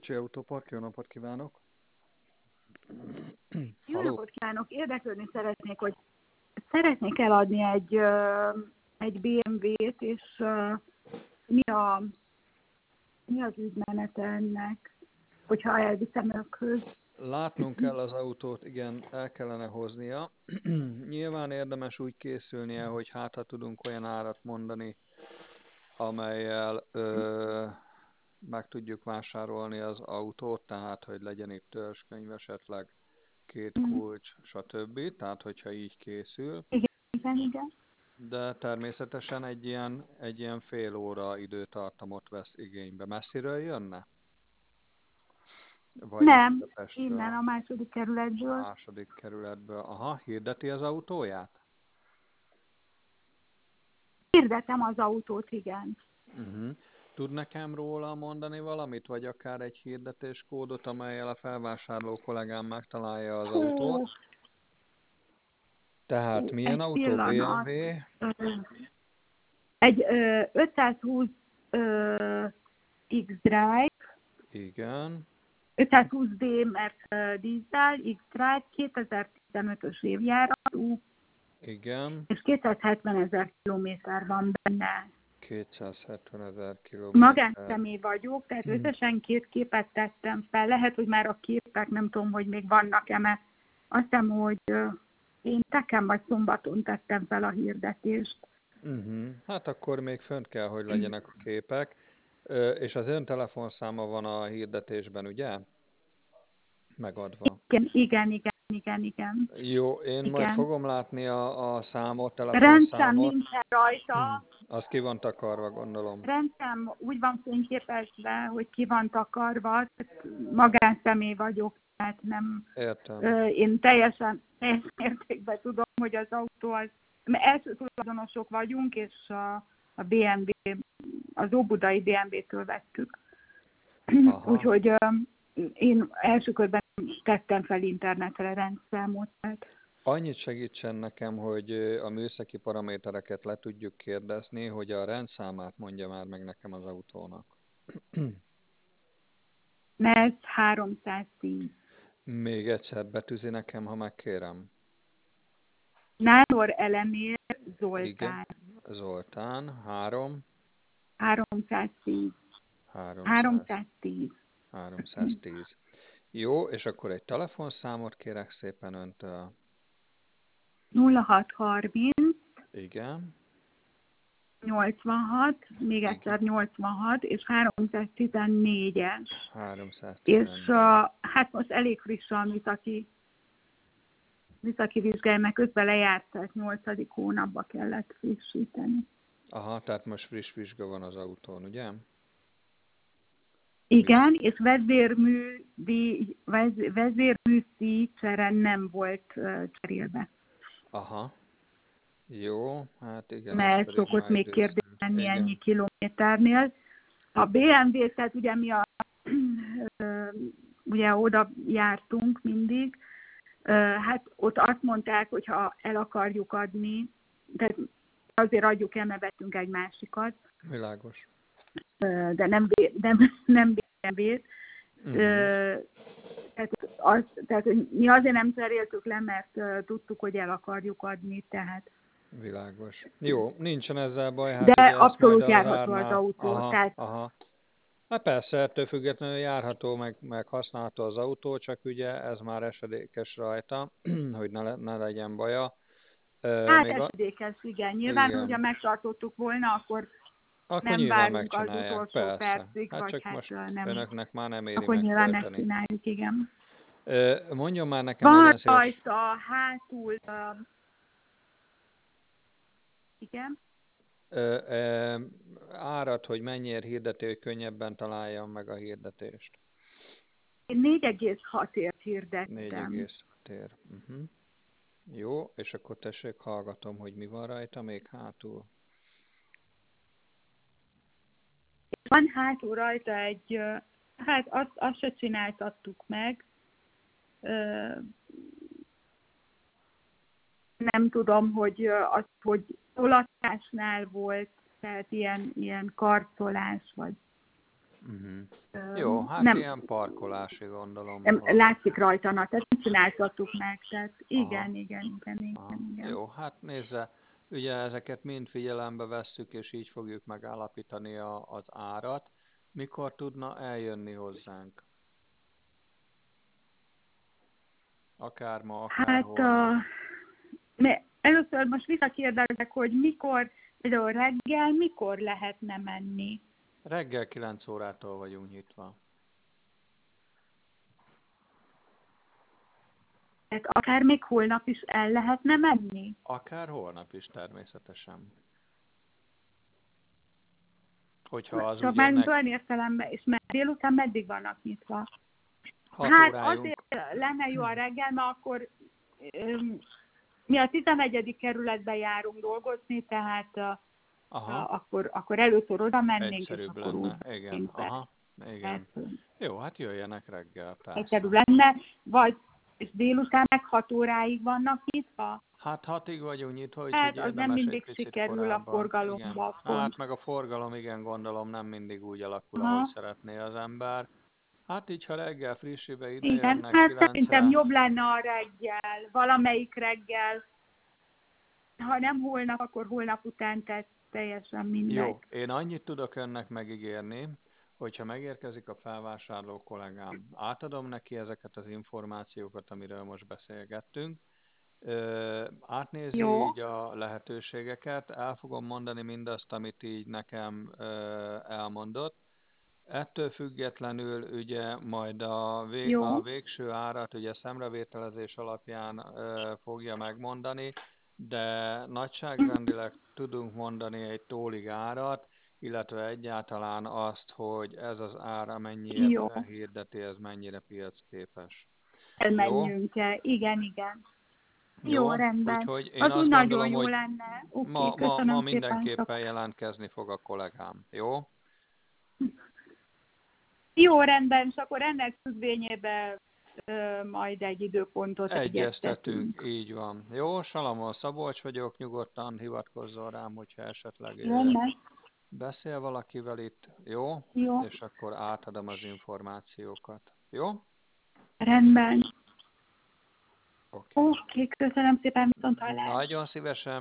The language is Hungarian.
Szécsi Autópark, jó napot kívánok! Jó Haló? napot kívánok! Érdeklődni szeretnék, hogy szeretnék eladni egy BMW-t, és mi az ügymenete ennek, hogyha elviszem önökhöz. Látnunk kell az autót, igen, el kellene hoznia. Nyilván érdemes úgy készülnie, hogy hát ha tudunk olyan árat mondani, amellyel meg tudjuk vásárolni az autót, tehát hogy legyen itt törzskönyv esetleg, 2 kulcs, stb. Tehát hogyha így készül. Igen. De természetesen egy ilyen fél óra időtartamot vesz igénybe. Messziről jönne? Vagy Nem, Budapestről? innen a második kerületből. Második kerületből. Aha, hirdeti az autóját? Hirdetem az autót, igen. Tud nekem róla mondani valamit, vagy akár egy hirdetéskódot, amellyel a felvásárló kollégám megtalálja az autót? Tehát milyen Egy autó? pillanat. BMW? Egy 520 X-Drive, Igen, 520D, mert dízel, X-Drive, 2015-ös évjáratú, igen. és 270 000 kilométer van benne. 270 000 kilométer. Magánszemély vagyok, tehát összesen 2 képet tettem fel. Lehet, hogy már a képek, nem tudom, hogy még vannak-e, mert azt hiszem, hogy pénteken vagy szombaton tettem fel a hirdetést. Hát akkor még fönt kell, hogy legyenek a képek. És az ön telefonszáma van a hirdetésben, ugye? Megadva. Igen. Jó, én majd fogom látni a számot, Rendszám telefonszámot. nincsen rajta. Az ki van takarva, gondolom. Rendszám úgy van fényképezve, hogy ki van takarva, magánszemély vagyok, tehát nem... Értem. Én teljes mértékben tudom, hogy az autó az... Mert első tulajdonosok vagyunk, és a BMW, az óbudai BMW-től vettük. Úgyhogy én első körben tettem fel internetre rendszámot. Annyit segítsen nekem, hogy a műszaki paramétereket le tudjuk kérdezni, hogy a rendszámát mondja már meg nekem az autónak. Ez 310. Még egyszer betűzi nekem, ha megkérem. Nándor Elemér Zoltán. Igen. Zoltán, 310. 310. Jó, és akkor egy telefonszámot kérek szépen öntől. 0630. Igen. 86, még egyszer 86, és 314-es. 314. És hát most elég friss a műszaki vizsgája, mert közben lejárt, tehát 8. hónapba kellett frissíteni. Aha, tehát most friss vizsga van az autón, ugye? Igen, és vezérműszíj csere nem volt cserélve. Aha. Jó, hát igen. Mert szokott még kérdés lenni ennyi kilométernél. A BMW, tehát ugye mi ugye oda jártunk mindig, hát ott azt mondták, hogy ha el akarjuk adni, tehát azért adjuk el, mert vettünk egy másikat. Világos. De nem BMW-t. Tehát mi azért nem cseréltük le, mert tudtuk, hogy el akarjuk adni, tehát. Világos. Jó, nincsen ezzel baj. Hát de ugye abszolút járható az autó. Aha. Hát persze, ettől függetlenül járható, meg használható az autó, csak ugye ez már esedékes rajta, hogy ne legyen baja. Hát esedékes, igen. Nyilván, igen. hogyha megtartottuk volna, akkor nem nyilván várunk az utolsó percig, hát vagy csak hát most nem. önöknek már nem éri akkor nyilván megtölteni. megcsináljuk, igen. Mondjon már nekem van legyen szíves. rajta hátul, igen. Árat, hogy mennyiért hirdeti, hogy könnyebben találjam meg a hirdetést. Én 4,6-ért hirdettem. 4,6-ért. Jó, és akkor tessék, hallgatom, hogy mi van rajta még hátul. Van hátul rajta egy, hát azt se csináltattuk meg. Nem tudom, hogy tolatásnál volt, tehát ilyen karcolás, vagy Jó, hát Nem, ilyen parkolási gondolom. nem Hogy... látszik rajta, tehát nem csináltattuk meg, tehát Aha. igen. Jó, hát nézze, ugye ezeket mind figyelembe vesszük, és így fogjuk megállapítani az árat. Mikor tudna eljönni hozzánk? Akár ma, akár Hát holnap. először most visszakérdezek, hogy mikor, például reggel, mikor lehetne menni. Reggel 9 órától vagyunk nyitva. Tehát akár még holnap is el lehetne menni. Akár holnap is természetesen. Hogyha az Csak ugye már olyan értelemben, és délután meddig vannak nyitva? 6 Hát órájunk. azért lenne jó a reggel, mert akkor mi a 11. kerületben járunk dolgozni, tehát akkor először oda mennénk, és Egyszerűbb akkor úgy lenne. Igen, megyünk be. igen. Jó, hát jöjjenek reggel, persze. Egyszerű lenne, vagy és délután meg 6 óráig vannak nyitva? Hát 6-ig vagyunk nyitva, úgyhogy Hát az nem érdemes egy mindig picit sikerül korábban. a forgalomba. Igen. Hát meg a forgalom, igen, gondolom nem mindig úgy alakul, Aha. ahogy szeretné az ember. Hát így, ha reggel frissibe ide Igen, jönnek hát 9-re. szerintem jobb lenne a reggel, valamelyik reggel. Ha nem holnap, akkor holnap után, tehát teljesen mindegy. Jó, én annyit tudok önnek megígérni, hogyha megérkezik a felvásárló kollégám, átadom neki ezeket az információkat, amiről most beszélgettünk, átnézi Jó. így a lehetőségeket, el fogom mondani mindazt, amit így nekem elmondott. Ettől függetlenül ugye majd a végső árat ugye szemrevételezés alapján fogja megmondani, de nagyságrendileg tudunk mondani egy tólig árat, illetve egyáltalán azt, hogy ez az ár, amennyire hirdeti, ez mennyire piacképes. Elmenjünk el, igen. Jó, rendben. Úgyhogy én Az azt úgy nagyon gondolom, jó hogy lenne. ma Köszönöm mindenképpen szépen. jelentkezni fog a kollégám. Jó? Jó, rendben, és akkor ennek függvényében majd egy időpontot Egyeztetünk, így van. Jó, Salamon Szabolcs vagyok, nyugodtan hivatkozzon rám, hogyha esetleg Rendben. beszél valakivel itt, jó? És akkor átadom az információkat. Jó? Rendben. Oké. Köszönöm szépen, viszonthallásra. Nagyon szívesen.